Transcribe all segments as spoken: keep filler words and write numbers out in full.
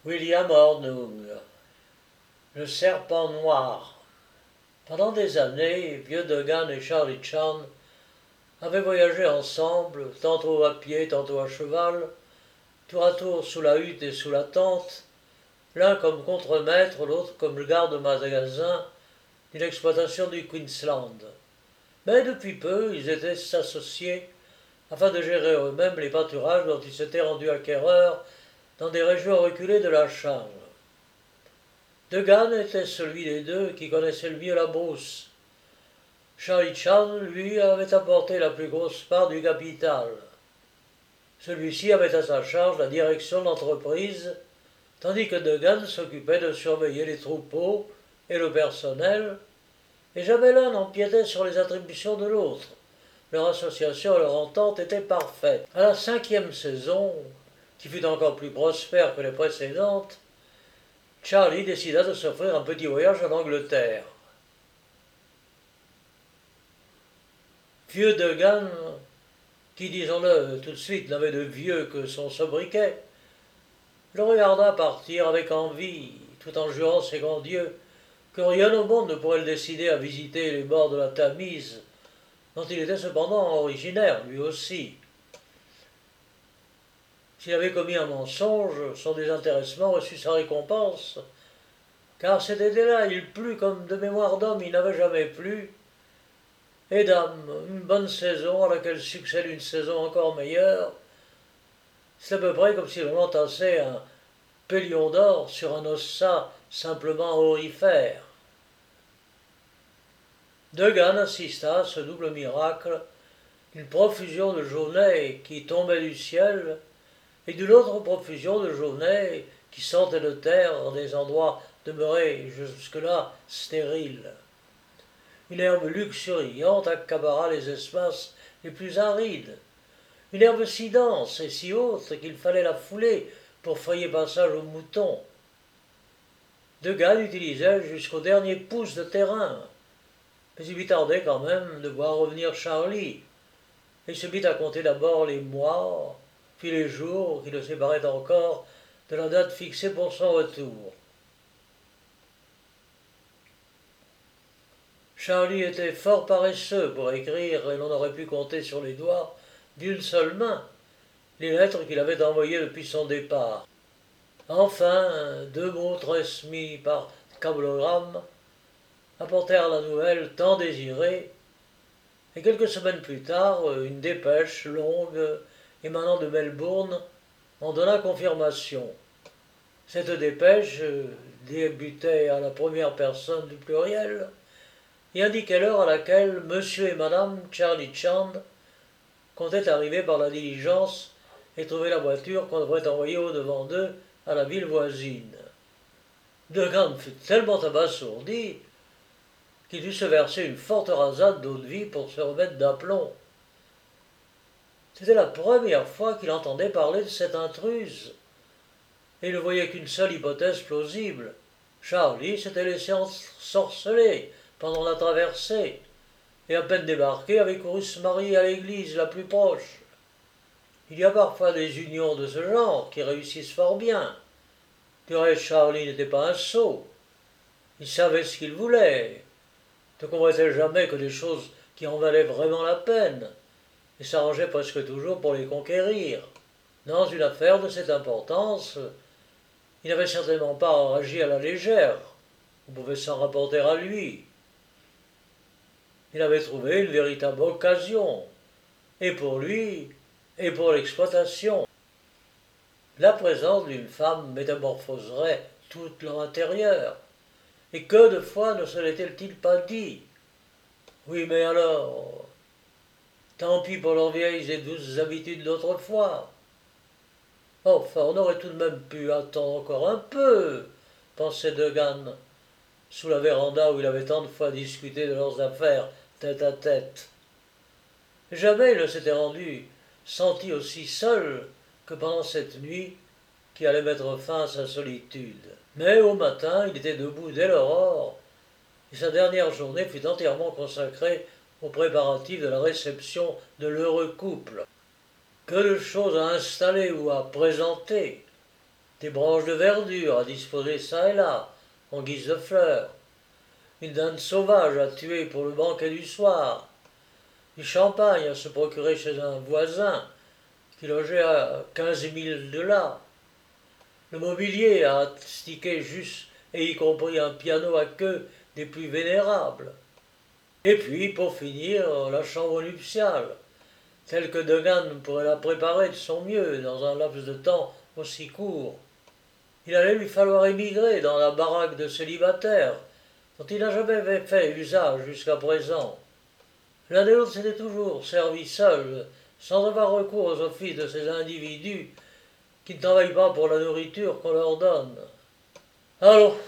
William Hornung, le serpent noir. Pendant des années, Vieux Degan et Charlie Chan avaient voyagé ensemble, tantôt à pied, tantôt à cheval, tour à tour sous la hutte et sous la tente, l'un comme contremaître, l'autre comme garde-magasin d'une exploitation du Queensland. Mais depuis peu, ils étaient associés afin de gérer eux-mêmes les pâturages dont ils s'étaient rendus acquéreurs dans des régions reculées de la charge. Degan était celui des deux qui connaissait le mieux la brousse. Charlie Chan, lui, avait apporté la plus grosse part du capital. Celui-ci avait à sa charge la direction de l'entreprise, tandis que Degan s'occupait de surveiller les troupeaux et le personnel, et jamais l'un n'empiétait sur les attributions de l'autre. Leur association et leur entente étaient parfaites. À la cinquième saison, qui fut encore plus prospère que les précédentes, Charlie décida de s'offrir un petit voyage en Angleterre. Vieux Degan, qui, disons-le tout de suite, n'avait de vieux que son sobriquet, le regarda partir avec envie, tout en jurant ses grands dieux que rien au monde ne pourrait le décider à visiter les bords de la Tamise, dont il était cependant originaire, lui aussi. S'il avait commis un mensonge, son désintéressement reçut sa récompense, car cet été-là, il plut comme de mémoire d'homme il n'avait jamais plu, et dame, une bonne saison à laquelle succède une saison encore meilleure, c'est à peu près comme si l'on entassait un pélion d'or sur un ossa simplement aurifère. Degan assista à ce double miracle d'une profusion de journées qui tombaient du ciel et d'une autre profusion de journées qui sortaient de terre dans des endroits demeurés jusque-là stériles. Une herbe luxuriante accapara les espaces les plus arides, une herbe si dense et si haute qu'il fallait la fouler pour frayer passage aux moutons. Degan utilisait jusqu'au dernier pouce de terrain, mais il lui tardait quand même de voir revenir Charlie, et se mit à compter d'abord les mois, puis les jours qui le séparaient encore de la date fixée pour son retour. Charlie était fort paresseux pour écrire, et l'on aurait pu compter sur les doigts d'une seule main les lettres qu'il avait envoyées depuis son départ. Enfin, deux mots transmis par cablogramme apportèrent la nouvelle tant désirée, et quelques semaines plus tard, une dépêche longue émanant de Melbourne en donna confirmation. Cette dépêche débutait à la première personne du pluriel et indiquait l'heure à laquelle monsieur et madame Charlie Chan comptaient arriver par la diligence et trouver la voiture qu'on devrait envoyer au-devant d'eux à la ville voisine. Degan fut tellement abasourdi qu'il dut se verser une forte rasade d'eau-de-vie pour se remettre d'aplomb. C'était la première fois qu'il entendait parler de cette intruse, et il ne voyait qu'une seule hypothèse plausible. Charlie s'était laissé ensorceler pendant la traversée, et à peine débarqué avait couru se marier à l'église la plus proche. Il y a parfois des unions de ce genre qui réussissent fort bien. Du reste, Charlie n'était pas un sot. Il savait ce qu'il voulait, ne convoitait jamais que des choses qui en valaient vraiment la peine, et s'arrangeait presque toujours pour les conquérir. Dans une affaire de cette importance, il n'avait certainement pas agi à la légère, on pouvait s'en rapporter à lui. Il avait trouvé une véritable occasion, et pour lui, et pour l'exploitation. La présence d'une femme métamorphoserait tout leur intérieur, et que de fois ne se l'était-il pas dit? Oui, mais alors, tant pis pour leurs vieilles et douces habitudes d'autrefois. Enfin, on aurait tout de même pu attendre encore un peu, pensait Degan, sous la véranda où il avait tant de fois discuté de leurs affaires tête à tête. Jamais il ne s'était rendu senti aussi seul que pendant cette nuit qui allait mettre fin à sa solitude. Mais au matin, il était debout dès l'aurore, et sa dernière journée fut entièrement consacrée aux préparatifs de la réception de l'heureux couple. Que de choses à installer ou à présenter! des branches de verdure à disposer çà et là, en guise de fleurs, une dinde sauvage à tuer pour le banquet du soir, du champagne à se procurer chez un voisin qui logeait à quinze milles de là, le mobilier à astiquer juste et y compris un piano à queue des plus vénérables. Et puis, pour finir, la chambre nuptiale, telle que Degan pourrait la préparer de son mieux dans un laps de temps aussi court. Il allait lui falloir émigrer dans la baraque de célibataire dont il n'a jamais fait usage jusqu'à présent. L'un et l'autre s'étaient toujours servis seuls, sans avoir recours aux offices de ces individus qui ne travaillent pas pour la nourriture qu'on leur donne. Alors,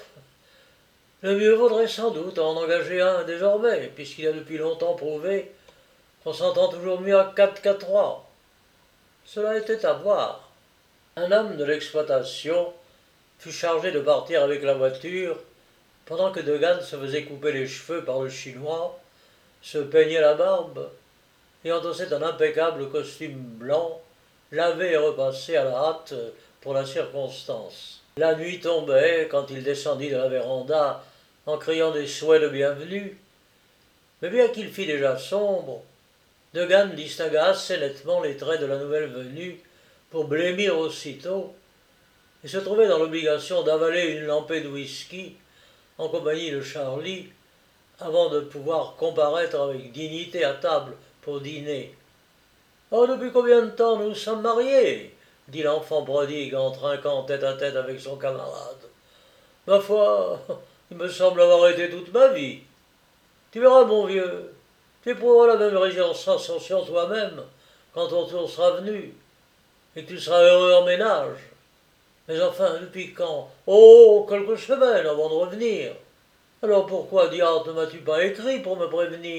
le mieux vaudrait sans doute en engager un désormais, puisqu'il a depuis longtemps prouvé qu'on s'entend toujours mieux à quatre qu'à trois. Cela était à voir. Un homme de l'exploitation fut chargé de partir avec la voiture, pendant que Degan se faisait couper les cheveux par le chinois, se peignait la barbe et endossait un impeccable costume blanc, lavé et repassé à la hâte pour la circonstance. La nuit tombait quand il descendit de la véranda en criant des souhaits de bienvenue, mais bien qu'il fît déjà sombre, Degan distingua assez nettement les traits de la nouvelle venue pour blêmir aussitôt et se trouvait dans l'obligation d'avaler une lampée de whisky en compagnie de Charlie avant de pouvoir comparaître avec dignité à table pour dîner. « Oh, depuis combien de temps nous sommes mariés ?» dit l'enfant prodigue en trinquant tête à tête avec son camarade. « Ma foi, il me semble avoir été toute ma vie. Tu verras, mon vieux, tu éprouveras la même sensation toi-même quand ton tour sera venu, et que tu seras heureux en ménage. Mais enfin, depuis quand? Oh, quelques semaines avant de revenir. Alors pourquoi, diable, ne m'as-tu pas écrit pour me prévenir ?»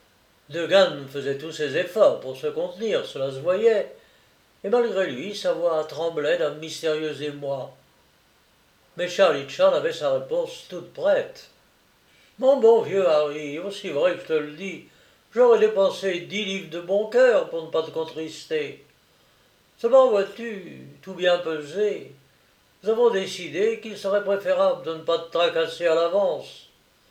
Degan faisait tous ses efforts pour se contenir, cela se voyait, et malgré lui, sa voix tremblait d'un mystérieux émoi. Mais Charlie Chan avait sa réponse toute prête. « Mon bon vieux Harry, aussi vrai que je te le dis, j'aurais dépensé dix livres de bon cœur pour ne pas te contrister. Seulement, vois-tu, tout bien pesé, nous avons décidé qu'il serait préférable de ne pas te tracasser à l'avance.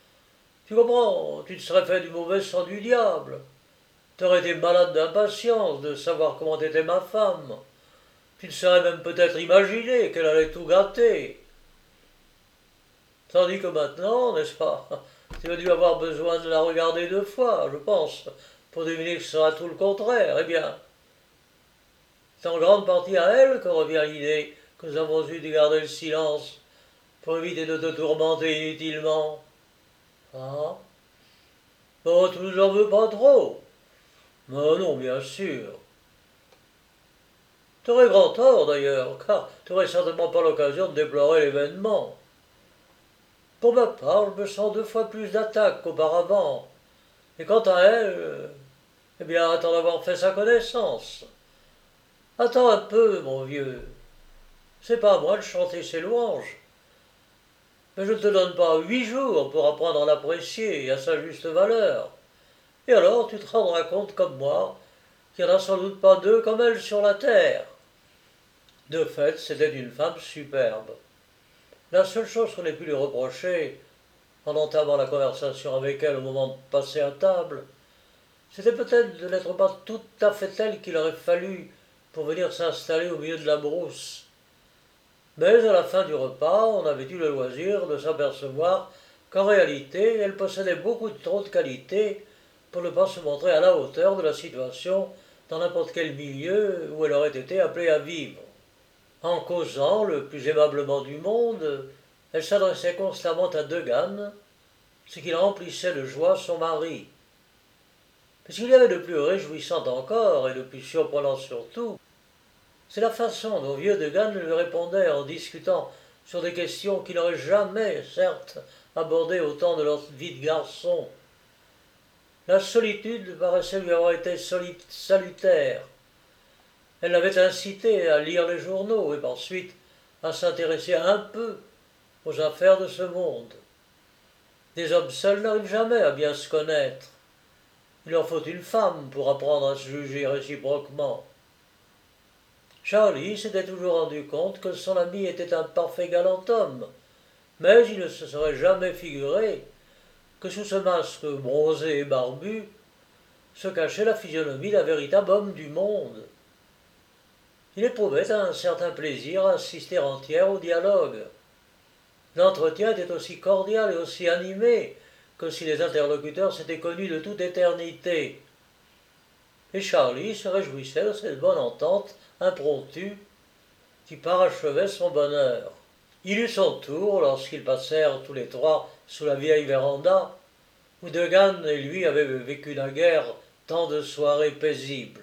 Tu comprends, tu te serais fait du mauvais sang du diable. Tu aurais été malade d'impatience de savoir comment était ma femme. Tu te serais même peut-être imaginé qu'elle allait tout gâter. Tandis que maintenant, n'est-ce pas, tu as dû avoir besoin de la regarder deux fois, je pense, pour deviner que ce sera tout le contraire. Eh bien, c'est en grande partie à elle que revient l'idée que nous avons eu de garder le silence pour éviter de te tourmenter inutilement. Ah? Oh, tu nous en veux pas trop? Mais non, bien sûr. Tu aurais grand tort d'ailleurs, car tu n'aurais certainement pas l'occasion de déplorer l'événement. Pour ma part, je me sens deux fois plus d'attaque qu'auparavant. Et quant à elle, euh, eh bien, attends d'avoir fait sa connaissance. Attends un peu, mon vieux. C'est pas à moi de chanter ses louanges. Mais je ne te donne pas huit jours pour apprendre à l'apprécier à sa juste valeur. Et alors tu te rendras compte comme moi qu'il n'y en a sans doute pas deux comme elle sur la terre. » De fait, c'était une femme superbe. La seule chose qu'on ait pu lui reprocher, en entamant la conversation avec elle au moment de passer à table, c'était peut-être de n'être pas tout à fait telle qu'il aurait fallu pour venir s'installer au milieu de la brousse. Mais à la fin du repas, on avait eu le loisir de s'apercevoir qu'en réalité, elle possédait beaucoup trop de qualités pour ne pas se montrer à la hauteur de la situation dans n'importe quel milieu où elle aurait été appelée à vivre. En causant le plus aimablement du monde, elle s'adressait constamment à Degan, ce qui remplissait de joie son mari. Mais ce qu'il y avait de plus réjouissant encore, et de plus surprenant surtout, c'est la façon dont vieux Degan lui répondait en discutant sur des questions qu'il n'aurait jamais, certes, abordées au temps de leur vie de garçon. La solitude paraissait lui avoir été salutaire. Elle l'avait incité à lire les journaux et ensuite à s'intéresser un peu aux affaires de ce monde. Des hommes seuls n'arrivent jamais à bien se connaître. Il leur faut une femme pour apprendre à se juger réciproquement. Charlie s'était toujours rendu compte que son ami était un parfait galant homme, mais il ne se serait jamais figuré que sous ce masque bronzé et barbu se cachait la physionomie d'un véritable homme du monde. Il éprouvait un certain plaisir à assister entière au dialogue. L'entretien était aussi cordial et aussi animé que si les interlocuteurs s'étaient connus de toute éternité. Et Charlie se réjouissait de cette bonne entente impromptue qui parachevait son bonheur. Il eut son tour lorsqu'ils passèrent tous les trois sous la vieille véranda, où Degan et lui avaient vécu naguère tant de soirées paisibles.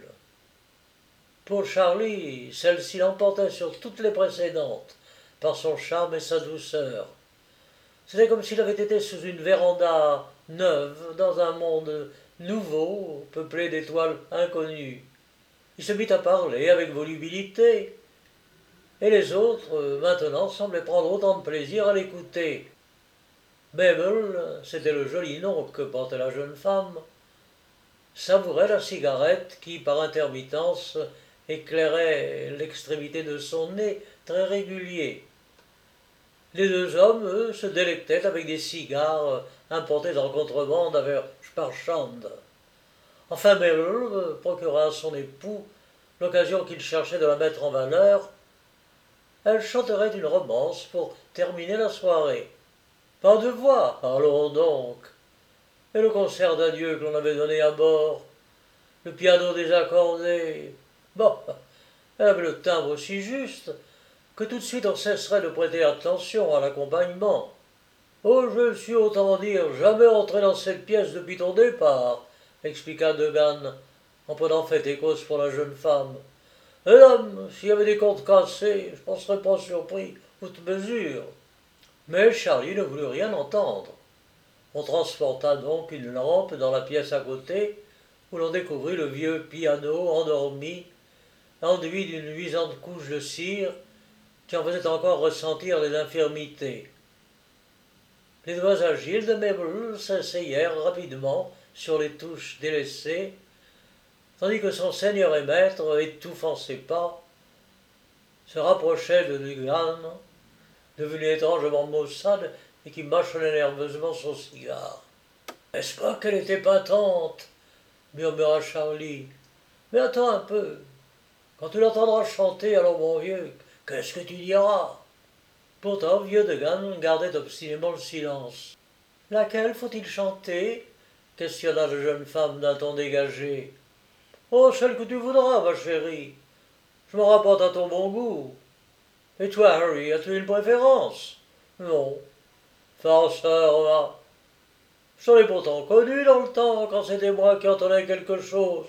Pour Charlie, celle-ci l'emportait sur toutes les précédentes, par son charme et sa douceur. C'était comme s'il avait été sous une véranda neuve, dans un monde nouveau, peuplé d'étoiles inconnues. Il se mit à parler avec volubilité, et les autres, maintenant, semblaient prendre autant de plaisir à l'écouter. Mabel, c'était le joli nom que portait la jeune femme, savourait la cigarette qui, par intermittence, éclairait l'extrémité de son nez très régulier. Les deux hommes, eux, se délectaient avec des cigares importés en contrebande vers Sparchand. Enfin, Mabel procura à son époux l'occasion qu'il cherchait de la mettre en valeur. Elle chanterait une romance pour terminer la soirée. Pas de voix, allons donc. Et le concert d'adieu que l'on avait donné à bord, le piano désaccordé. Bon, elle avait le timbre aussi juste que tout de suite on cesserait de prêter attention à l'accompagnement. Oh, je suis, autant dire, jamais entré dans cette pièce depuis ton départ, expliqua Degan, en prenant fait et cause pour la jeune femme. Hélas, s'il y avait des cordes cassées, je n'en serais pas surpris, outre mesure. Mais Charlie ne voulut rien entendre. On transporta donc une lampe dans la pièce à côté, où l'on découvrit le vieux piano endormi, enduit d'une luisante couche de cire qui en faisait encore ressentir les infirmités. Les doigts agiles de Mabel s'asseyèrent rapidement sur les touches délaissées, tandis que son seigneur et maître, étouffant ses pas, se rapprochait de Degan, devenu étrangement maussade et qui mâchonnait nerveusement son cigare. « N'est-ce pas qu'elle était patente ?» murmura Charlie. « Mais attends un peu. Quand tu l'entendras chanter, alors mon vieux, qu'est-ce que tu diras ?» Pourtant, vieux Degan gardait obstinément le silence. « Laquelle faut-il chanter ?» questionna la jeune femme d'un ton dégagé. « Oh, celle que tu voudras, ma chérie. Je me rapporte à ton bon goût. Et toi, Harry, as-tu une préférence ? Non. Farceur, va. Je t'en ai pourtant connu dans le temps, quand c'était moi qui entendais quelque chose.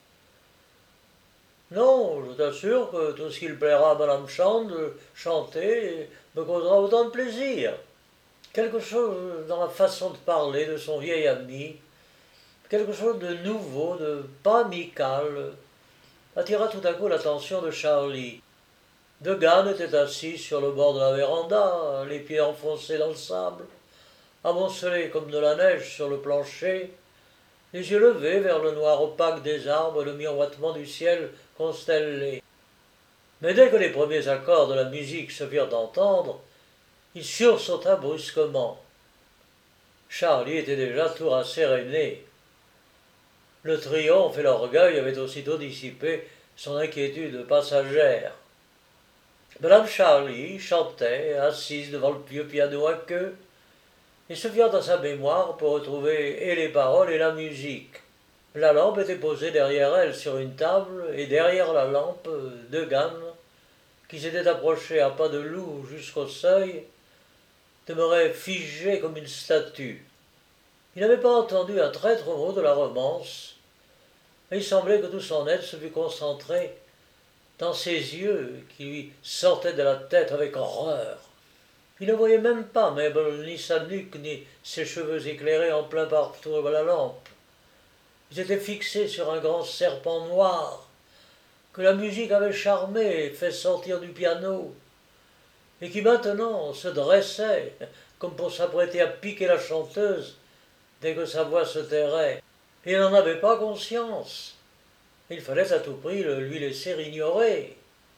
Non, je t'assure que tout ce qu'il plaira à Madame Chand de chanter me causera autant de plaisir. Quelque chose dans la façon de parler de son vieil ami, quelque chose de nouveau, de pas amical, attira tout à coup l'attention de Charlie. Degan était assis sur le bord de la véranda, les pieds enfoncés dans le sable, amoncelé comme de la neige sur le plancher, les yeux levés vers le noir opaque des arbres et le miroitement du ciel constellé. Mais dès que les premiers accords de la musique se firent entendre, il sursauta brusquement. Charlie était déjà tout rasséréné. Le triomphe et l'orgueil avaient aussitôt dissipé son inquiétude passagère. Madame Charlie chantait, assise devant le vieux piano à queue, et se fiant à sa mémoire pour retrouver et les paroles et la musique. La lampe était posée derrière elle sur une table, et derrière la lampe, Degan, qui s'était approché à pas de loup jusqu'au seuil, demeurait figé comme une statue. Il n'avait pas entendu un traître mot de la romance, et il semblait que tout son être se fût concentré dans ses yeux qui lui sortaient de la tête avec horreur. Il ne voyait même pas Mabel, ni sa nuque, ni ses cheveux éclairés en plein partout de la lampe. Ils étaient fixés sur un grand serpent noir que la musique avait charmé et fait sortir du piano, et qui maintenant se dressait comme pour s'apprêter à piquer la chanteuse dès que sa voix se tairait. Et il n'en avait pas conscience. Il fallait à tout prix le lui laisser ignorer.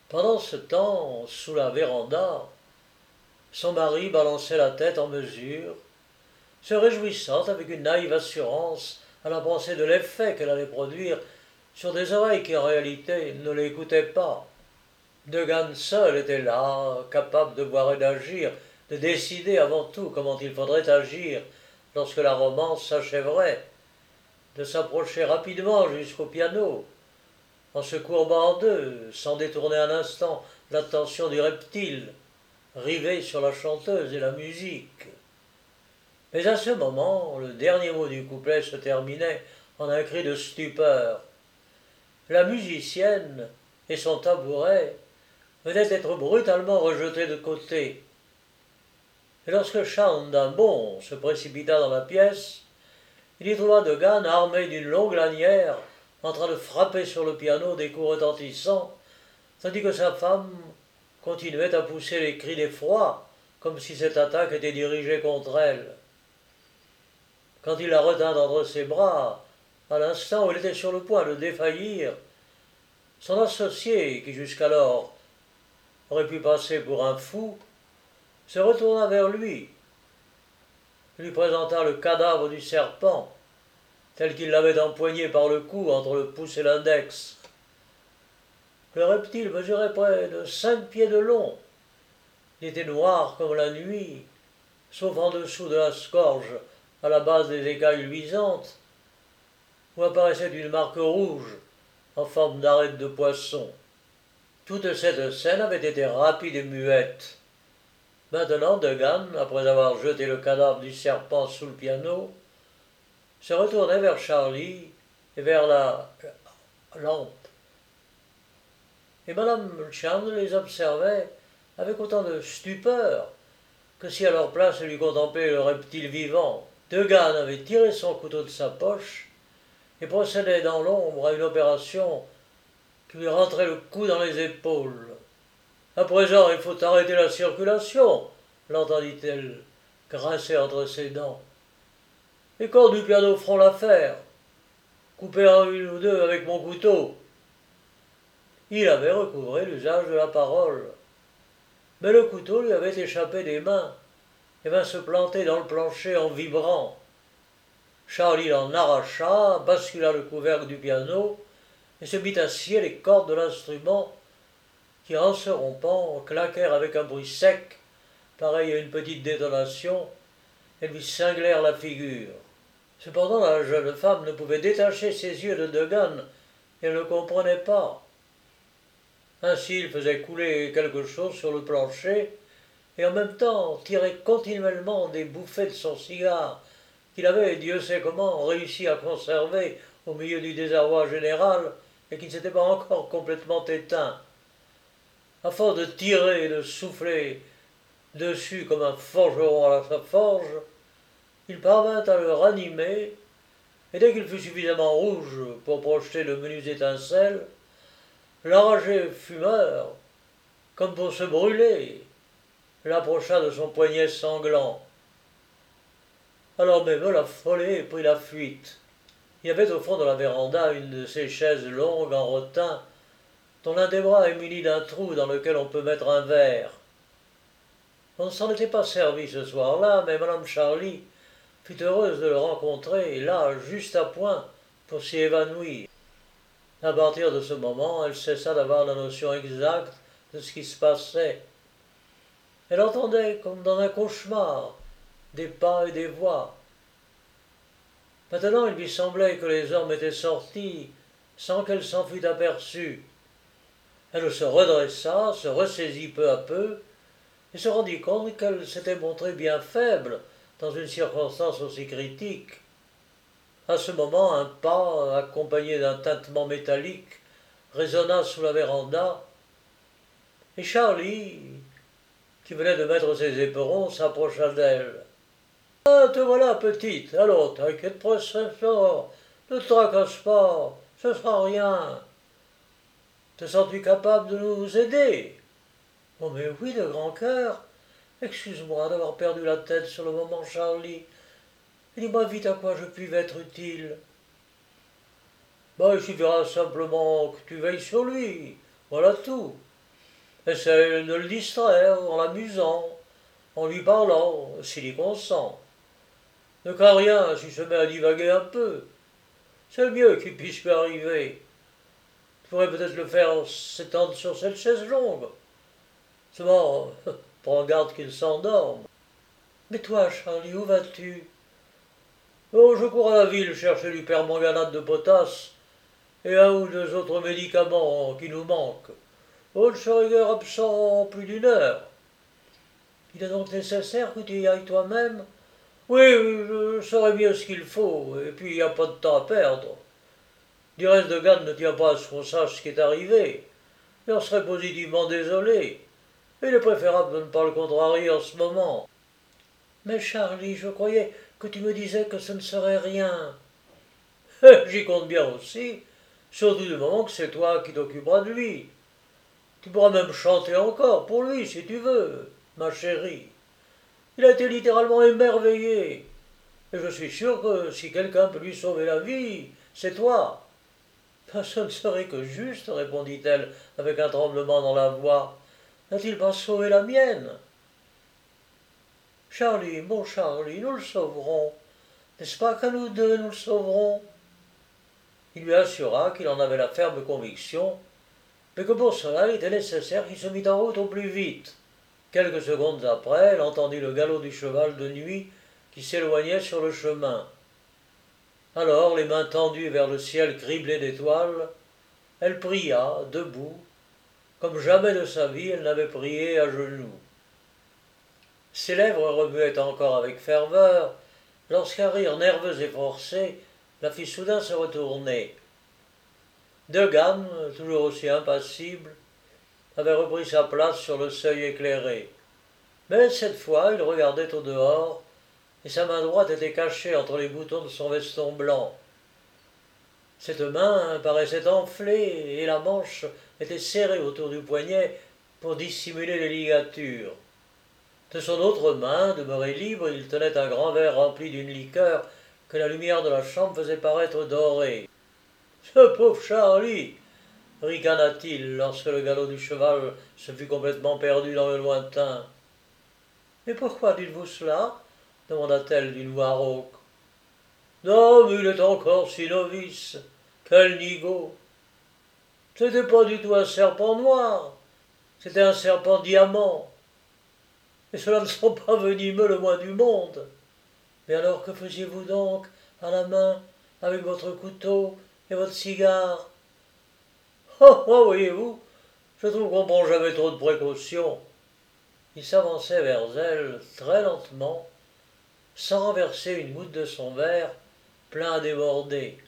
Pendant ce temps, sous la véranda, son mari balançait la tête en mesure, se réjouissant avec une naïve assurance à la pensée de l'effet qu'elle allait produire sur des oreilles qui en réalité ne l'écoutaient pas. Degan seul était là, capable de voir et d'agir, de décider avant tout comment il faudrait agir lorsque la romance s'achèverait, de s'approcher rapidement jusqu'au piano, en se courbant en deux, sans détourner un instant l'attention du reptile, rivé sur la chanteuse et la musique. Mais à ce moment, le dernier mot du couplet se terminait en un cri de stupeur. La musicienne et son tabouret venaient d'être brutalement rejetés de côté. Et lorsque Charles d'un bond se précipita dans la pièce, il y trouva Degan armé d'une longue lanière, en train de frapper sur le piano des coups retentissants, tandis que sa femme continuait à pousser les cris d'effroi, comme si cette attaque était dirigée contre elle. Quand il la retint d'entre ses bras, à l'instant où elle était sur le point de défaillir, son associé, qui jusqu'alors aurait pu passer pour un fou, se retourna vers lui, lui présenta le cadavre du serpent, tel qu'il l'avait empoigné par le cou entre le pouce et l'index. Le reptile mesurait près de cinq pieds de long. Il était noir comme la nuit, sauf en dessous de la scorge, à la base des écailles luisantes, où apparaissait une marque rouge en forme d'arête de poisson. Toute cette scène avait été rapide et muette. Maintenant, Degan, après avoir jeté le cadavre du serpent sous le piano, se retournait vers Charlie et vers la lampe. Et Madame Charles les observait avec autant de stupeur que si à leur place elle eût contemplé le reptile vivant. Degan avait tiré son couteau de sa poche et procédait dans l'ombre à une opération qui lui rentrait le cou dans les épaules. « À présent, il faut arrêter la circulation, l'entendit-elle grincer entre ses dents. Les cordes du piano feront l'affaire. Couper en une ou deux avec mon couteau. Il avait recouvré l'usage de la parole. Mais le couteau lui avait échappé des mains et vint se planter dans le plancher en vibrant. Charlie l'en arracha, bascula le couvercle du piano et se mit à scier les cordes de l'instrument qui, en se rompant, claquèrent avec un bruit sec, pareil à une petite détonation, et lui cinglèrent la figure. Cependant, la jeune femme ne pouvait détacher ses yeux de Degan, et elle ne comprenait pas. Ainsi, il faisait couler quelque chose sur le plancher, et en même temps tirait continuellement des bouffées de son cigare, qu'il avait, Dieu sait comment, réussi à conserver au milieu du désarroi général, et qui ne s'était pas encore complètement éteint. À force de tirer et de souffler dessus comme un forgeron à sa forge, il parvint à le ranimer, et dès qu'il fut suffisamment rouge pour projeter de menues étincelles, l'enragé fumeur, comme pour se brûler, l'approcha de son poignet sanglant. Alors même l'affolé prit la fuite. Il y avait au fond de la véranda une de ces chaises longues en rotin, dont l'un des bras est muni d'un trou dans lequel on peut mettre un verre. On ne s'en était pas servi ce soir-là, mais Madame Charlie fut heureuse de le rencontrer, là, juste à point, pour s'y évanouir. À partir de ce moment, elle cessa d'avoir la notion exacte de ce qui se passait. Elle entendait, comme dans un cauchemar, des pas et des voix. Maintenant, il lui semblait que les hommes étaient sortis sans qu'elle s'en fût aperçue. Elle se redressa, se ressaisit peu à peu, et se rendit compte qu'elle s'était montrée bien faible dans une circonstance aussi critique. À ce moment, un pas, accompagné d'un tintement métallique, résonna sous la véranda, et Charlie, qui venait de mettre ses éperons, s'approcha d'elle. « Ah, te voilà, petite. Alors, t'inquiète pas, ça sort. Ne te tracasse pas, ce sera rien. Te sens-tu capable de nous aider ?»« Oh, mais oui, de grand cœur. Excuse-moi d'avoir perdu la tête sur le moment, Charlie. Dis-moi vite à quoi je puis être utile. »« Bah, il suffira simplement que tu veilles sur lui. Voilà tout. Essaye de le distraire en l'amusant, en lui parlant, s'il y consent. Ne crains rien s'il se met à divaguer un peu. C'est le mieux qui puisse lui arriver. Tu pourrais peut-être le faire s'étendre sur cette chaise longue. Seulement, prends garde qu'il s'endorme. Mais toi, Charlie, où vas-tu? Oh, je cours à la ville chercher du permanganate de potasse et un ou deux autres médicaments qui nous manquent. Oh, je serai guère absent plus d'une heure. Il est donc nécessaire que tu y ailles toi-même? Oui, je saurai mieux ce qu'il faut, et puis il n'y a pas de temps à perdre. Du reste, de Gann ne tient pas à ce qu'on sache ce qui est arrivé. Il en serait positivement désolé. Il est préférable de ne pas le contrarier en ce moment. Mais Charlie, je croyais que tu me disais que ce ne serait rien. J'y compte bien aussi, surtout du moment que c'est toi qui t'occuperas de lui. Tu pourras même chanter encore pour lui, si tu veux, ma chérie. Il a été littéralement émerveillé. Et je suis sûr que si quelqu'un peut lui sauver la vie, c'est toi. Ben, ce ne serait que juste, répondit-elle avec un tremblement dans la voix. N'a-t-il pas sauvé la mienne? Charlie, mon Charlie, nous le sauverons. N'est-ce pas qu'à nous deux nous le sauverons? Il lui assura qu'il en avait la ferme conviction, mais que pour cela il était nécessaire qu'il se mît en route au plus vite. Quelques secondes après, elle entendit le galop du cheval de nuit qui s'éloignait sur le chemin. Alors, les mains tendues vers le ciel criblé d'étoiles, elle pria, debout, comme jamais de sa vie elle n'avait prié à genoux. Ses lèvres remuaient encore avec ferveur, lorsqu'un rire nerveux et forcé la fit soudain se retourner. De Gann, toujours aussi impassible, avait repris sa place sur le seuil éclairé. Mais cette fois, il regardait au dehors, et sa main droite était cachée entre les boutons de son veston blanc. Cette main paraissait enflée, et la manche était serrée autour du poignet pour dissimuler les ligatures. De son autre main, demeurée libre, il tenait un grand verre rempli d'une liqueur que la lumière de la chambre faisait paraître dorée. « Ce pauvre Charlie !» ricana-t-il lorsque le galop du cheval se fut complètement perdu dans le lointain. « Mais pourquoi dites-vous cela ?» demanda-t-elle d'une voix rauque. « Non, mais il est encore si novice. Quel nigaud ! Ce n'était pas du tout un serpent noir, c'était un serpent diamant. Et cela ne sont pas venimeux le moins du monde. Mais alors que faisiez-vous donc à la main avec votre couteau et votre cigare? Oh, oh, voyez-vous, je trouve qu'on ne prend jamais trop de précautions. » Il s'avançait vers elle très lentement, sans renverser une goutte de son verre, plein à déborder.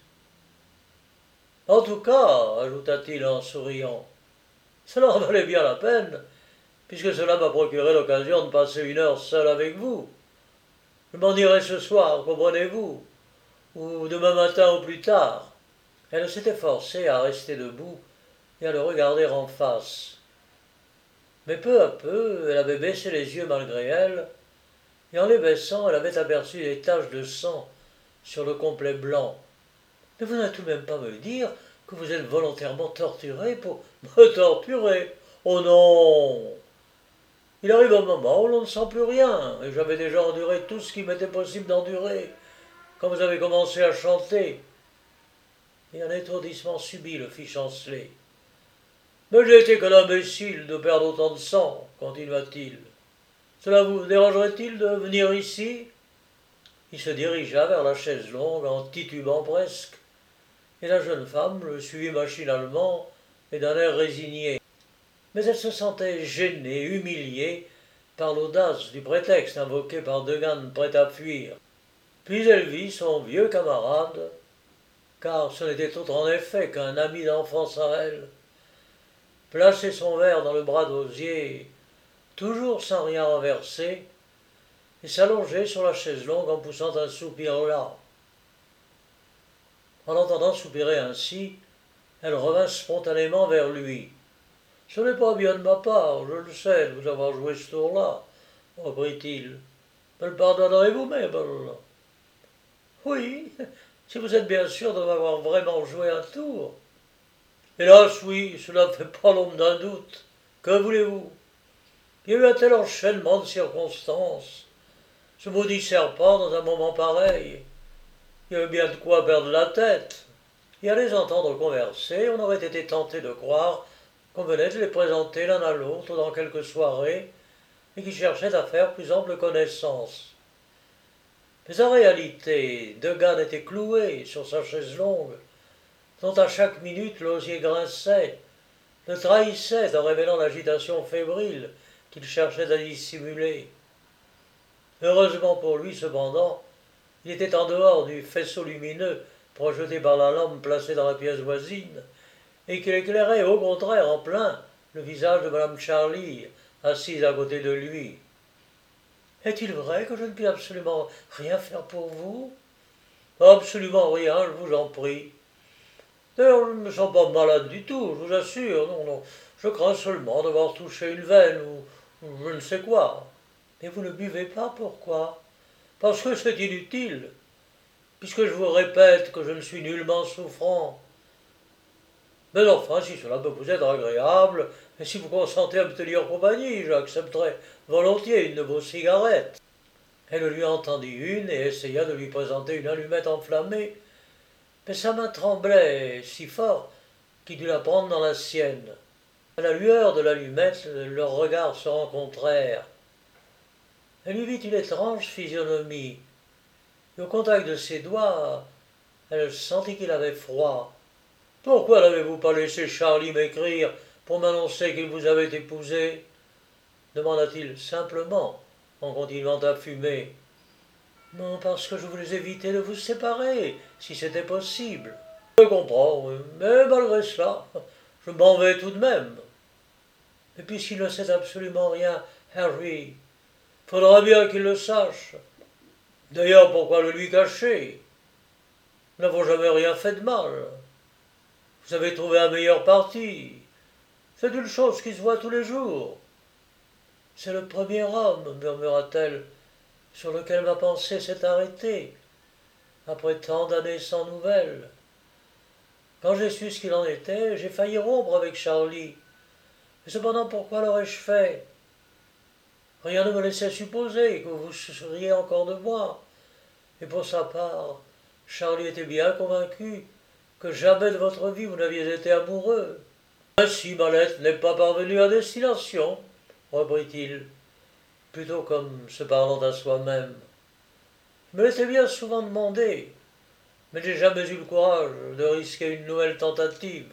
« En tout cas, ajouta-t-il en souriant, cela en valait bien la peine, puisque cela m'a procuré l'occasion de passer une heure seule avec vous. Je m'en irai ce soir, comprenez-vous, ou demain matin au plus tard. » Elle s'était forcée à rester debout et à le regarder en face. Mais peu à peu, elle avait baissé les yeux malgré elle, et en les baissant, elle avait aperçu des taches de sang sur le complet blanc. « Mais vous n'allez tout de même pas me dire que vous êtes volontairement torturé pour... » « Me torturer? Oh non! Il arrive un moment où l'on ne sent plus rien, et j'avais déjà enduré tout ce qu'il m'était possible d'endurer, quand vous avez commencé à chanter. » Et un étourdissement subit le fit chanceler. « Mais j'ai été que l'imbécile de perdre autant de sang, continua-t-il. Cela vous dérangerait-il de venir ici? » Il se dirigea vers la chaise longue en titubant presque, et la jeune femme le suivit machinalement et d'un air résigné. Mais elle se sentait gênée, humiliée, par l'audace du prétexte invoqué par De Gann prêt à fuir. Puis elle vit son vieux camarade, car ce n'était autre en effet qu'un ami d'enfance à elle, placer son verre dans le bras d'osier, toujours sans rien renverser, et s'allonger sur la chaise longue en poussant un soupir las. En l'entendant soupirer ainsi, elle revint spontanément vers lui. « Ce n'est pas bien de ma part, je le sais, de vous avoir joué ce tour-là, » reprit-il. « Me le pardonnerez-vous, Mabel ? » ?»« Oui, si vous êtes bien sûr de m'avoir vraiment joué un tour. »« Hélas, oui, cela ne fait pas l'ombre d'un doute. Que voulez-vous? Il y a eu un tel enchaînement de circonstances. Ce maudit serpent, dans un moment pareil, il y avait bien de quoi perdre la tête. Et à les entendre converser, on aurait été tenté de croire qu'on venait de les présenter l'un à l'autre dans quelque soirée et qu'ils cherchaient à faire plus ample connaissance. Mais en réalité, Degan était cloué sur sa chaise longue, dont à chaque minute l'osier grinçait, le trahissait en révélant l'agitation fébrile qu'il cherchait à dissimuler. Heureusement pour lui, cependant, il était en dehors du faisceau lumineux projeté par la lampe placée dans la pièce voisine, et qu'il éclairait au contraire en plein le visage de madame Charlie, assise à côté de lui. « Est-il vrai que je ne puis absolument rien faire pour vous? »« Absolument rien, je vous en prie. D'ailleurs, je ne me sens pas malade du tout, je vous assure. Non, non, je crains seulement d'avoir touché une veine ou, ou je ne sais quoi. »« Mais vous ne buvez pas, pourquoi? »« Parce que c'est inutile, puisque je vous répète que je ne suis nullement souffrant. Mais enfin, si cela peut vous être agréable, et si vous consentez à me tenir compagnie, j'accepterai volontiers une de vos cigarettes. » Elle lui en tendit une et essaya de lui présenter une allumette enflammée, mais sa main tremblait si fort qu'il dut la prendre dans la sienne. À la lueur de l'allumette, leurs regards se rencontrèrent. Elle lui vit une étrange physionomie, et au contact de ses doigts, elle sentit qu'il avait froid. « Pourquoi n'avez-vous pas laissé Charlie m'écrire pour m'annoncer qu'il vous avait épousé ?» demanda-t-il simplement, en continuant à fumer. « Non, parce que je voulais éviter de vous séparer, si c'était possible. »« Je comprends, mais malgré cela, je m'en vais tout de même. »« Et puisqu'il ne sait absolument rien, Harry, faudra bien qu'il le sache. D'ailleurs, pourquoi le lui cacher? Nous n'avons jamais rien fait de mal. Vous avez trouvé un meilleur parti. C'est une chose qui se voit tous les jours. »« C'est le premier homme, murmura-t-elle, sur lequel ma pensée s'est arrêtée, après tant d'années sans nouvelles. Quand j'ai su ce qu'il en était, j'ai failli rompre avec Charlie. Et cependant, pourquoi l'aurais-je fait? Rien ne me laissait supposer que vous vous soucieriez encore de moi. Et pour sa part, Charlie était bien convaincu que jamais de votre vie vous n'aviez été amoureux. « Ainsi ma lettre n'est pas parvenue à destination, reprit-il, plutôt comme se parlant à soi-même. Je me l'étais bien souvent demandé, mais j'ai jamais eu le courage de risquer une nouvelle tentative.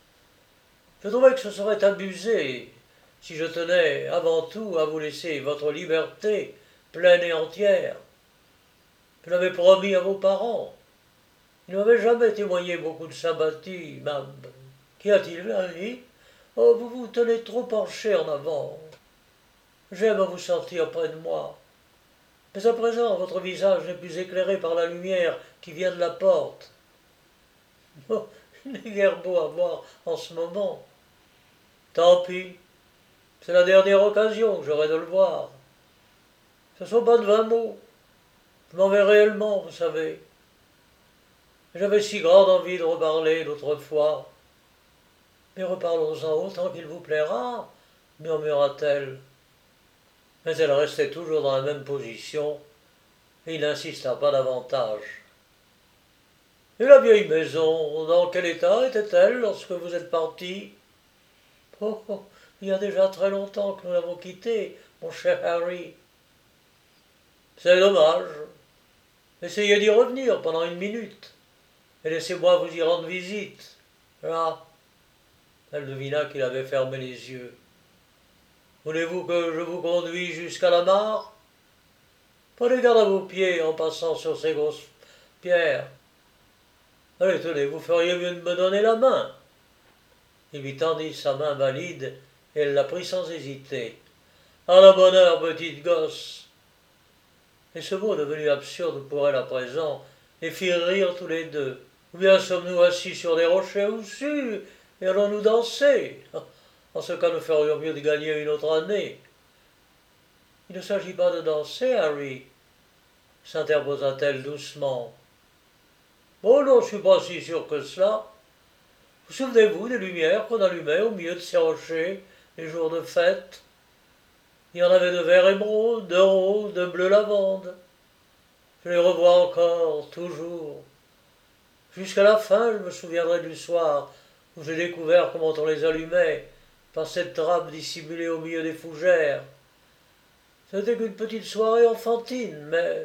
Je trouvais que ce serait abusé si je tenais avant tout à vous laisser votre liberté pleine et entière. Je l'avais promis à vos parents. Ils ne m'avaient jamais témoigné beaucoup de sympathie, même. Qu'y a-t-il, Harry? Oh, vous vous tenez trop penché en avant. J'aime à vous sentir près de moi. Mais à présent, votre visage n'est plus éclairé par la lumière qui vient de la porte. Oh, il n'est guère beau à voir en ce moment. Tant pis, c'est la dernière occasion que j'aurai de le voir. Ce ne sont pas de vingt mots. Je m'en vais réellement, vous savez. J'avais si grande envie de reparler l'autre fois. Mais reparlons-en autant qu'il vous plaira, murmura-t-elle. Mais elle restait toujours dans la même position, et il n'insista pas davantage. Et la vieille maison, dans quel état était-elle lorsque vous êtes parti? Oh, oh, il y a déjà très longtemps que nous l'avons quittée, mon cher Harry. C'est dommage. Essayez d'y revenir pendant une minute, et laissez-moi vous y rendre visite. Là. Elle devina qu'il avait fermé les yeux. Voulez-vous que je vous conduise jusqu'à la mare? Prenez garde à vos pieds en passant sur ces grosses pierres. Allez, tenez, vous feriez mieux de me donner la main. Il lui tendit sa main valide et elle la prit sans hésiter. À la bonne heure, petite gosse. Et ce mot, devenu absurde pour elle à présent, les fit rire tous les deux. Ou bien sommes-nous assis sur des rochers au-dessus et allons-nous danser? En ce cas, nous ferions mieux de gagner une autre année. Il ne s'agit pas de danser, Harry, s'interposa-t-elle doucement. Oh non, je ne suis pas si sûr que cela. Vous souvenez-vous des lumières qu'on allumait au milieu de ces rochers les jours de fête. Il y en avait de vert émeraude, de rose, de bleu lavande. Je les revois encore, toujours. Jusqu'à la fin, je me souviendrai du soir où j'ai découvert comment on les allumait par cette trappe dissimulée au milieu des fougères. Ce n'était qu'une petite soirée enfantine, mais...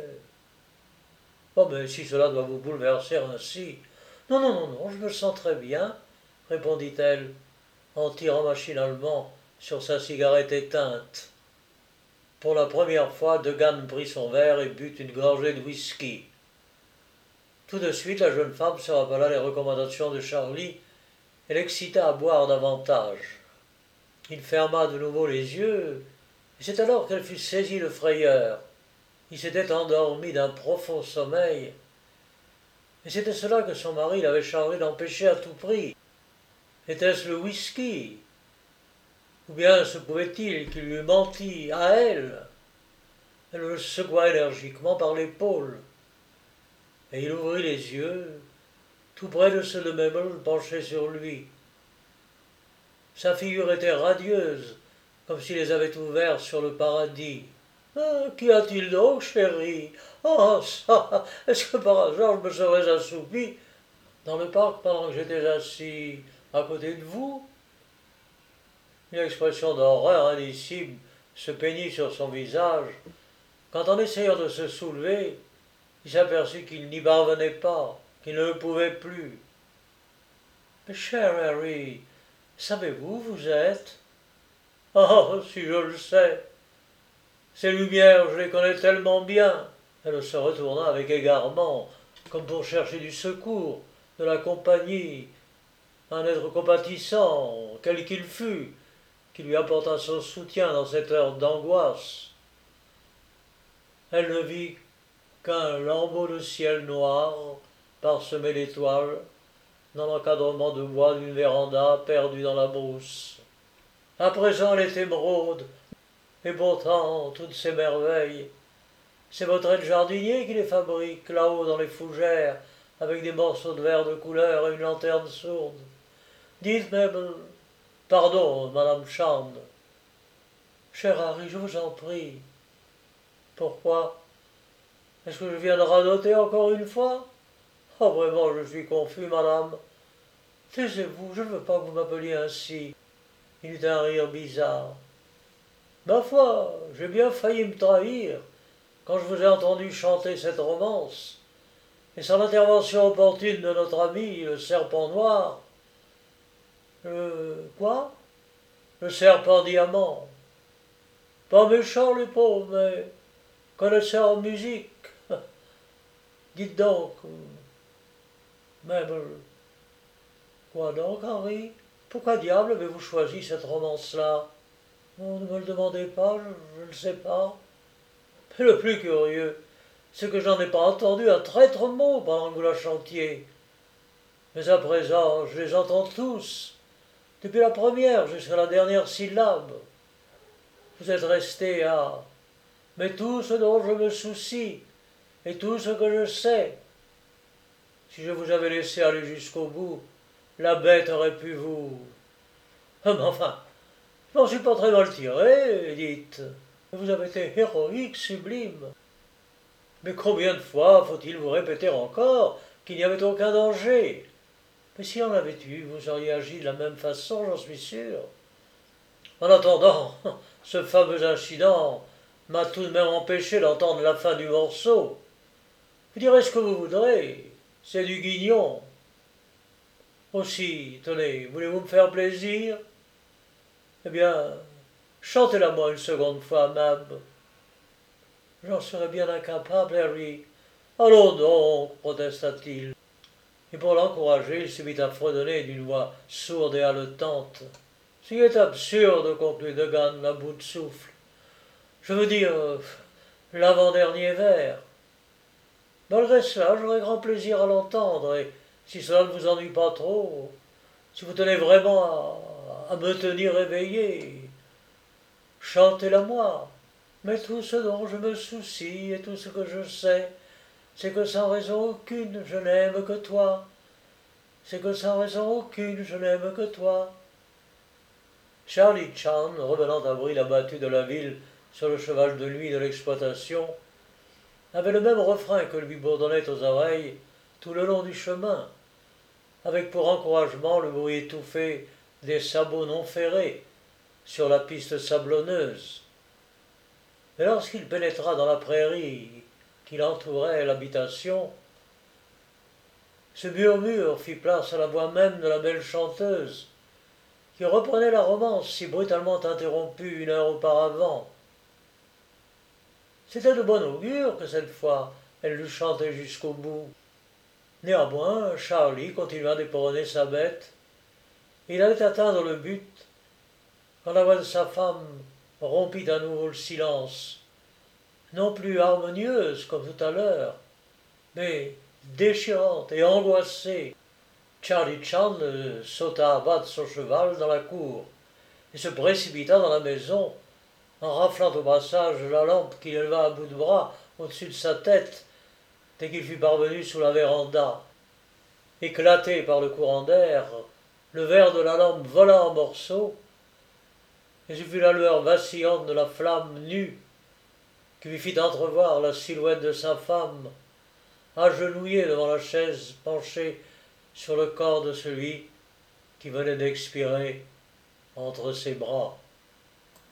Oh, mais si cela doit vous bouleverser ainsi... Non, non, non, non, je me sens très bien, répondit-elle, en tirant machinalement sur sa cigarette éteinte. Pour la première fois, Degan prit son verre et but une gorgée de whisky. Tout de suite, la jeune femme se rappela les recommandations de Charlie et l'excita à boire davantage. Il ferma de nouveau les yeux, et c'est alors qu'elle fut saisie de frayeur. Il s'était endormi d'un profond sommeil, et c'était cela que son mari l'avait chargé d'empêcher à tout prix. Était-ce le whisky? Ou bien se pouvait-il qu'il lui mentît à elle? Elle le secoua énergiquement par l'épaule, et il ouvrit les yeux, tout près de ceux de Mabel penchés sur lui. Sa figure était radieuse, comme s'il les avait ouverts sur le paradis. Ah, qu'y a-t-il donc, chérie? Ah, ça, est-ce que par hasard je me serais assoupi dans le parc pendant que j'étais assis à côté de vous? Une expression d'horreur indicible se peignit sur son visage, quand en essayant de se soulever, il s'aperçut qu'il n'y parvenait pas, qu'il ne le pouvait plus. Mais cher Harry, savez-vous où vous êtes? Oh, si je le sais. Ces lumières, je les connais tellement bien. Elle se retourna avec égarement, comme pour chercher du secours, de la compagnie, un être compatissant, quel qu'il fût, qui lui apporta son soutien dans cette heure d'angoisse. Elle ne vit qu'un lambeau de ciel noir, parsemé d'étoiles, dans l'encadrement de bois d'une véranda perdue dans la brousse. À présent, elle est émeraude, et pourtant, toutes ces merveilles, c'est votre aide jardinier qui les fabrique, là-haut dans les fougères, avec des morceaux de verre de couleur et une lanterne sourde. Dites, Mabel, pardon, Madame Chand. Cher Harry, je vous en prie. Pourquoi? Est-ce que je viens de radoter encore une fois? Oh, vraiment, je suis confus, madame. Taisez-vous, je ne veux pas que vous m'appeliez ainsi. Il eut un rire bizarre. Ma foi, j'ai bien failli me trahir quand je vous ai entendu chanter cette romance, et sans l'intervention opportune de notre ami, le serpent noir. Le... quoi? Le serpent diamant. Pas méchant, les pauvres, mais connaisseur en musique. Dites donc, Mabel. Quoi donc, Henri? Pourquoi diable avez-vous choisi cette romance-là? Oh, ne me le demandez pas, je, je ne sais pas. Mais le plus curieux, c'est que je n'en ai pas entendu un traître mot pendant que vous la chantiez. Mais à présent, je les entends tous, depuis la première jusqu'à la dernière syllabe. Vous êtes resté à « mais tout ce dont je me soucie, et tout ce que je sais ». Si je vous avais laissé aller jusqu'au bout, la bête aurait pu vous... Mais enfin, je m'en suis pas très mal tiré, dites. Vous avez été héroïque, sublime. Mais combien de fois faut-il vous répéter encore qu'il n'y avait aucun danger? Mais s'il y en avait eu, vous auriez agi de la même façon, j'en suis sûr. En attendant, ce fameux incident m'a tout de même empêché d'entendre la fin du morceau. Vous direz ce que vous voudrez, c'est du guignon. Aussi, tenez, voulez-vous me faire plaisir? Eh bien, chantez-la moi une seconde fois, Mab. J'en serais bien incapable, Harry. Allons donc, protesta-t-il. Et pour l'encourager, il se mit à fredonner d'une voix sourde et haletante. C'est absurde, conclut Degan à bout de souffle. Je veux dire, euh, l'avant-dernier vers. Malgré cela, j'aurais grand plaisir à l'entendre, et si cela ne vous ennuie pas trop, si vous tenez vraiment à, à me tenir éveillé, chantez-la moi. Mais tout ce dont je me soucie et tout ce que je sais, c'est que sans raison aucune je n'aime que toi. C'est que sans raison aucune je n'aime que toi. Charlie Chan, revenant à bride abattu de la ville sur le cheval de nuit de l'exploitation, avait le même refrain que lui bourdonnait aux oreilles tout le long du chemin, avec pour encouragement le bruit étouffé des sabots non ferrés sur la piste sablonneuse. Mais lorsqu'il pénétra dans la prairie qui entourait l'habitation, ce murmure fit place à la voix même de la belle chanteuse, qui reprenait la romance si brutalement interrompue une heure auparavant. C'était de bon augure que cette fois elle l'eût chanté jusqu'au bout. Néanmoins, Charlie continua d'éperonner sa bête. Il allait atteindre le but quand la voix de sa femme rompit à nouveau le silence, non plus harmonieuse comme tout à l'heure, mais déchirante et angoissée. Charlie Chan sauta à bas de son cheval dans la cour et se précipita dans la maison en raflant au brassage la lampe qu'il éleva à bout de bras au-dessus de sa tête dès qu'il fut parvenu sous la véranda. Éclaté par le courant d'air, le verre de la lampe vola en morceaux, et ce fut la lueur vacillante de la flamme nue qui lui fit entrevoir la silhouette de sa femme, agenouillée devant la chaise penchée sur le corps de celui qui venait d'expirer entre ses bras.